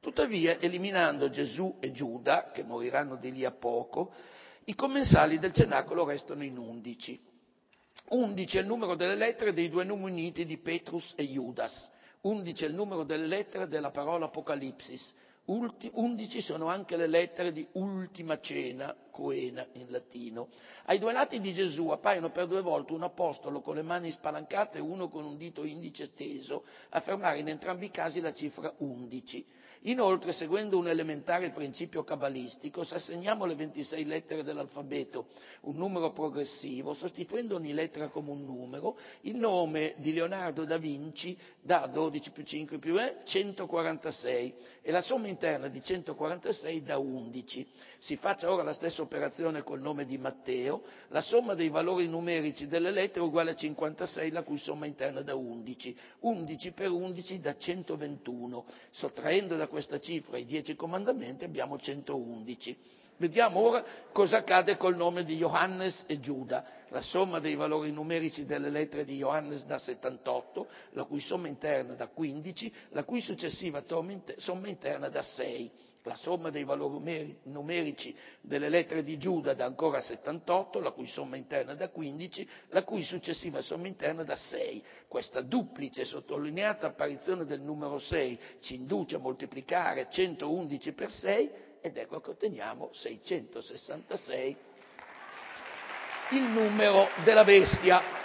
Tuttavia, eliminando Gesù e Giuda, che moriranno di lì a poco, i commensali del cenacolo restano in 11. 11 è il numero delle lettere dei due nomi uniti di Petrus e Judas. 11 è il numero delle lettere della parola Apocalipsis. 11 sono anche le lettere di Ultima Cena, coena in latino. Ai due lati di Gesù appaiono per 2 volte un apostolo con le mani spalancate e uno con un dito indice teso, a fermare in entrambi i casi la cifra 11. Inoltre, seguendo un elementare principio cabalistico, se assegniamo le 26 lettere dell'alfabeto un numero progressivo, sostituendo ogni lettera come un numero, il nome di Leonardo da Vinci dà 12 più 5 più 146 e la somma interna di 146 dà 11. Si faccia ora la stessa operazione col nome di Matteo, la somma dei valori numerici delle lettere è uguale a 56, la cui somma interna dà 11. 11 per 11 dà 121. Sottraendo da questa cifra i 10 comandamenti abbiamo 111. Vediamo ora cosa accade col nome di Johannes e Giuda. La somma dei valori numerici delle lettere di Johannes dà 78, la cui somma interna dà 15, la cui successiva somma interna dà 6. La somma dei valori numerici delle lettere di Giuda dà ancora 78, la cui somma interna dà 15, la cui successiva somma interna dà 6. Questa duplice sottolineata apparizione del numero 6 ci induce a moltiplicare 111 per 6 ed ecco che otteniamo 666, il numero della bestia.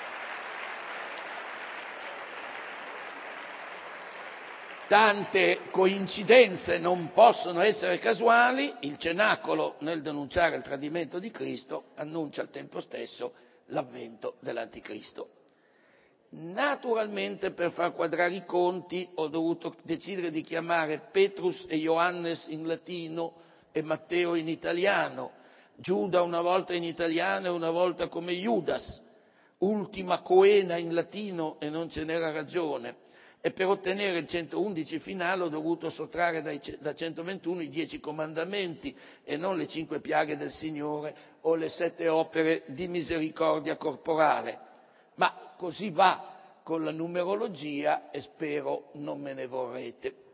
Tante coincidenze non possono essere casuali, il cenacolo nel denunciare il tradimento di Cristo annuncia al tempo stesso l'avvento dell'anticristo. Naturalmente per far quadrare i conti ho dovuto decidere di chiamare Petrus e Johannes in latino e Matteo in italiano, Giuda una volta in italiano e una volta come Judas, ultima coena in latino e non ce n'era ragione. E per ottenere il 111 finale ho dovuto sottrarre da 121 i 10 comandamenti e non le 5 piaghe del Signore o le 7 opere di misericordia corporale. Ma così va con la numerologia e spero non me ne vorrete.